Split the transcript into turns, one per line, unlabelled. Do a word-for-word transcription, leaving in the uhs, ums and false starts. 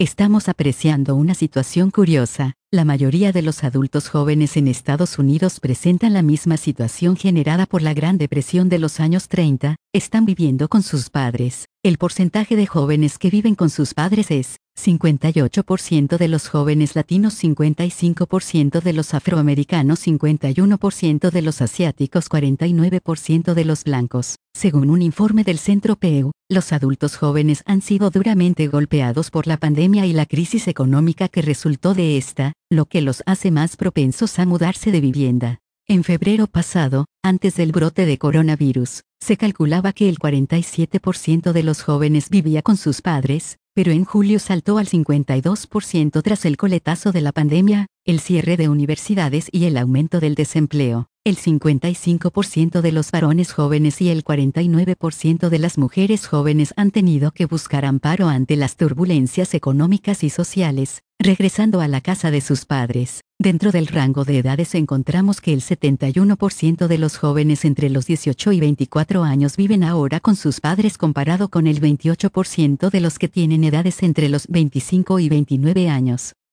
Estamos apreciando una situación curiosa. La mayoría de los adultos jóvenes en Estados Unidos presentan la misma situación generada por la Gran Depresión de los años treinta, están viviendo con sus padres. El porcentaje de jóvenes que viven con sus padres es cincuenta y ocho por ciento de los jóvenes latinos, cincuenta y cinco por ciento de los afroamericanos, cincuenta y uno por ciento de los asiáticos, cuarenta y nueve por ciento de los blancos. Según un informe del Centro Pew, los adultos jóvenes han sido duramente golpeados por la pandemia y la crisis económica que resultó de esta, lo que los hace más propensos a mudarse de vivienda. En febrero pasado, antes del brote de coronavirus, se calculaba que el cuarenta y siete por ciento de los jóvenes vivía con sus padres, pero en julio saltó al cincuenta y dos por ciento tras el coletazo de la pandemia, el cierre de universidades y el aumento del desempleo. El cincuenta y cinco por ciento de los varones jóvenes y el cuarenta y nueve por ciento de las mujeres jóvenes han tenido que buscar amparo ante las turbulencias económicas y sociales, regresando a la casa de sus padres. Dentro del rango de edades encontramos que el setenta y uno por ciento de los jóvenes entre los dieciocho y veinticuatro años viven ahora con sus padres, comparado con el veintiocho por ciento de los que tienen edades entre los veinticinco y veintinueve años.